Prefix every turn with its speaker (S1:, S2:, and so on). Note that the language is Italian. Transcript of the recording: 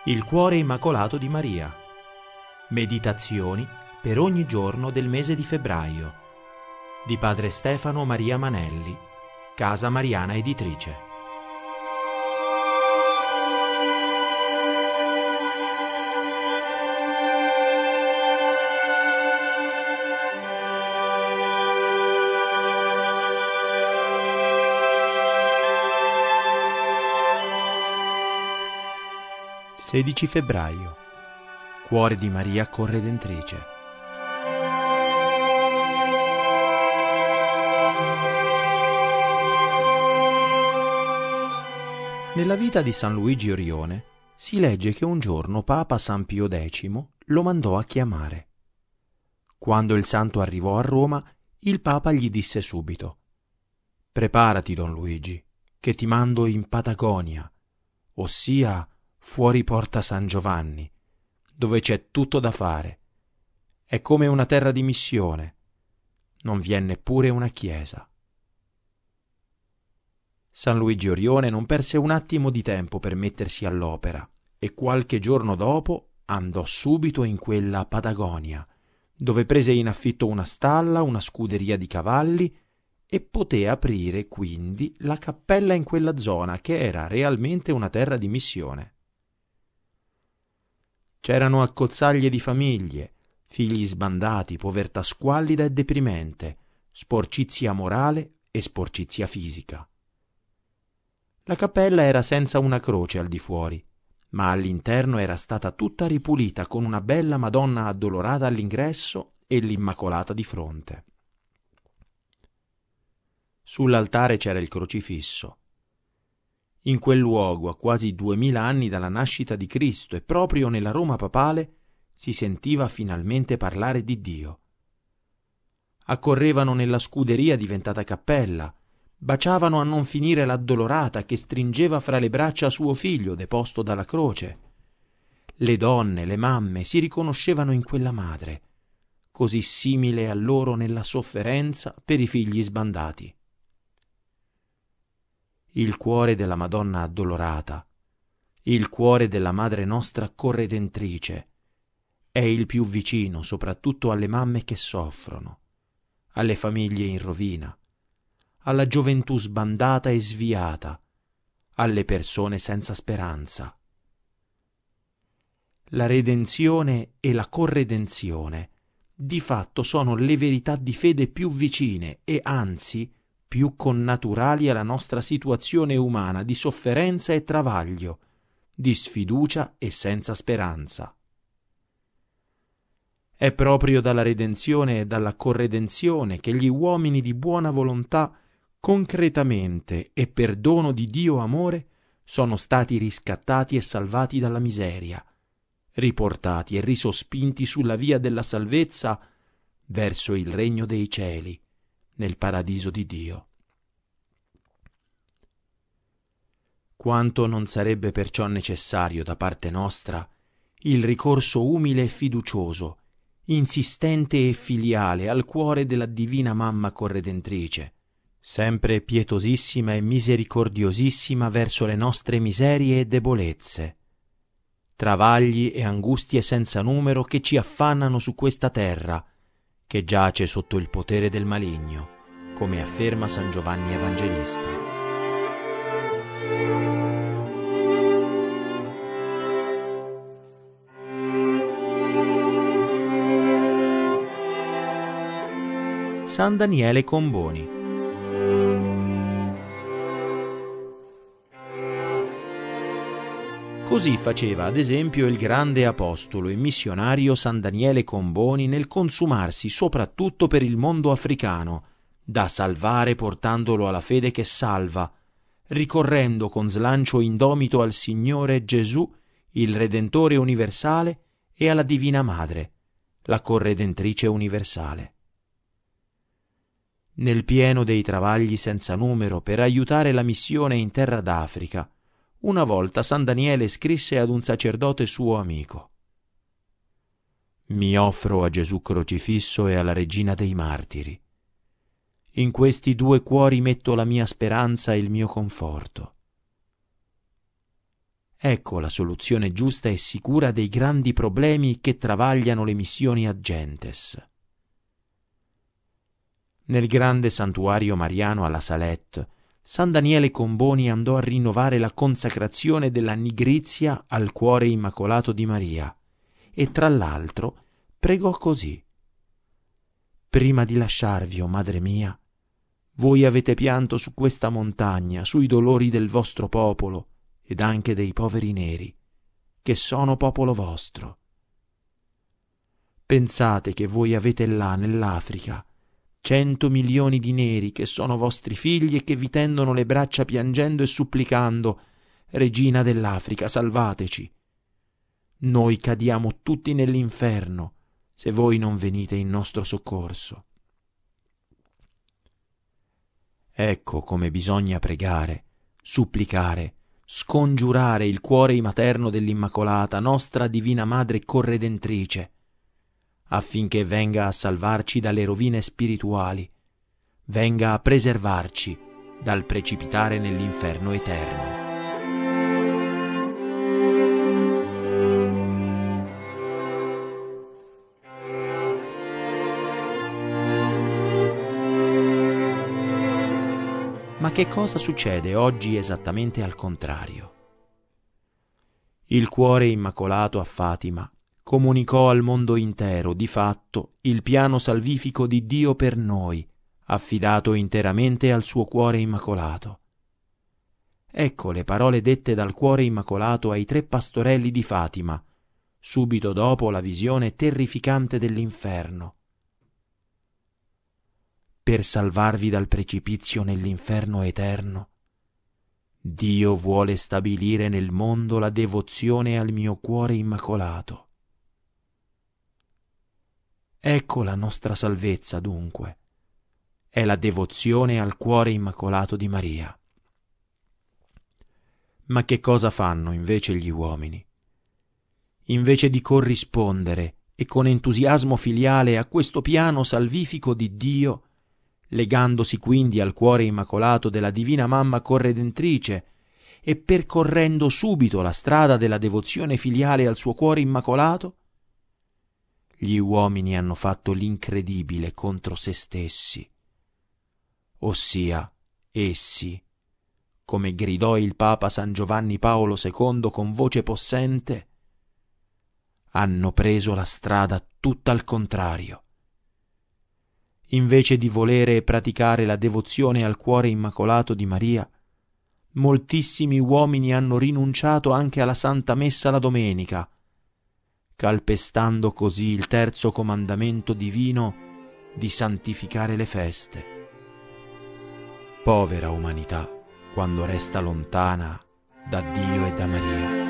S1: Il cuore immacolato di Maria. Meditazioni per ogni giorno del mese di febbraio. Di padre Stefano Maria Manelli, Casa Mariana Editrice. (16 febbraio). Cuore di Maria Corredentrice. Nella vita di San Luigi Orione si legge che un giorno Papa San Pio X lo mandò a chiamare. Quando il santo arrivò a Roma, il Papa gli disse subito: «Preparati, Don Luigi, che ti mando in Patagonia, ossia fuori Porta San Giovanni, dove c'è tutto da fare. È come una terra di missione. Non vi è neppure una chiesa». San Luigi Orione non perse un attimo di tempo per mettersi all'opera e qualche giorno dopo andò subito in quella Patagonia, dove prese in affitto una stalla, una scuderia di cavalli e poté aprire quindi la cappella in quella zona che era realmente una terra di missione. C'erano accozzaglie di famiglie, figli sbandati, povertà squallida e deprimente, sporcizia morale e sporcizia fisica. La cappella era senza una croce al di fuori, ma all'interno era stata tutta ripulita con una bella Madonna addolorata all'ingresso e l'Immacolata di fronte. Sull'altare c'era il crocifisso. In quel luogo, a quasi 2000 anni dalla nascita di Cristo e proprio nella Roma papale, si sentiva finalmente parlare di Dio. Accorrevano nella scuderia diventata cappella, baciavano a non finire l'addolorata che stringeva fra le braccia suo figlio deposto dalla croce. Le donne, le mamme si riconoscevano in quella madre, così simile a loro nella sofferenza per i figli sbandati. Il cuore della Madonna addolorata, il cuore della Madre nostra corredentrice, è il più vicino soprattutto alle mamme che soffrono, alle famiglie in rovina, alla gioventù sbandata e sviata, alle persone senza speranza. La redenzione e la corredenzione di fatto sono le verità di fede più vicine e anzi più connaturali alla nostra situazione umana di sofferenza e travaglio, di sfiducia e senza speranza. È proprio dalla redenzione e dalla corredenzione che gli uomini di buona volontà concretamente e per dono di Dio amore sono stati riscattati e salvati dalla miseria, riportati e risospinti sulla via della salvezza verso il regno dei cieli, nel paradiso di Dio. Quanto non sarebbe perciò necessario da parte nostra il ricorso umile e fiducioso, insistente e filiale al cuore della Divina Mamma Corredentrice, sempre pietosissima e misericordiosissima verso le nostre miserie e debolezze, travagli e angustie senza numero che ci affannano su questa terra, che giace sotto il potere del maligno, come afferma San Giovanni Evangelista. San Daniele Comboni. Così faceva ad esempio il grande apostolo e missionario San Daniele Comboni nel consumarsi soprattutto per il mondo africano, da salvare portandolo alla fede che salva, ricorrendo con slancio indomito al Signore Gesù, il Redentore universale, e alla Divina Madre, la Corredentrice universale. Nel pieno dei travagli senza numero per aiutare la missione in terra d'Africa, una volta San Daniele scrisse ad un sacerdote suo amico: «Mi offro a Gesù crocifisso e alla Regina dei Martiri. In questi due cuori metto la mia speranza e il mio conforto. Ecco la soluzione giusta e sicura dei grandi problemi che travagliano le missioni ad gentes. Nel grande santuario mariano alla Salette, San Daniele Comboni andò a rinnovare la consacrazione della nigrizia al cuore immacolato di Maria e tra l'altro pregò così: «Prima di lasciarvi, o Madre mia, voi avete pianto su questa montagna, sui dolori del vostro popolo ed anche dei poveri neri, che sono popolo vostro. Pensate che voi avete là, nell'Africa, 100 milioni di neri che sono vostri figli e che vi tendono le braccia piangendo e supplicando: Regina dell'Africa, salvateci. Noi cadiamo tutti nell'inferno se voi non venite in nostro soccorso». Ecco come bisogna pregare, supplicare, scongiurare il cuore materno dell'Immacolata, nostra Divina Madre Corredentrice, affinché venga a salvarci dalle rovine spirituali, venga a preservarci dal precipitare nell'inferno eterno. Ma che cosa succede oggi esattamente al contrario? Il cuore immacolato a Fatima comunicò al mondo intero, di fatto, il piano salvifico di Dio per noi, affidato interamente al suo cuore immacolato. Ecco le parole dette dal cuore immacolato ai 3 pastorelli di Fatima, subito dopo la visione terrificante dell'inferno. Per salvarvi dal precipizio nell'inferno eterno, Dio vuole stabilire nel mondo la devozione al mio cuore immacolato. Ecco la nostra salvezza, dunque, è la devozione al cuore immacolato di Maria. Ma che cosa fanno invece gli uomini? Invece di corrispondere e con entusiasmo filiale a questo piano salvifico di Dio, legandosi quindi al cuore immacolato della Divina Mamma Corredentrice e percorrendo subito la strada della devozione filiale al suo cuore immacolato, gli uomini hanno fatto l'incredibile contro se stessi, ossia essi, come gridò il Papa San Giovanni Paolo II con voce possente, hanno preso la strada tutta al contrario. Invece di volere praticare la devozione al cuore immacolato di Maria, moltissimi uomini hanno rinunciato anche alla Santa Messa la domenica, calpestando così il 3° comandamento divino di santificare le feste. Povera umanità quando resta lontana da Dio e da Maria.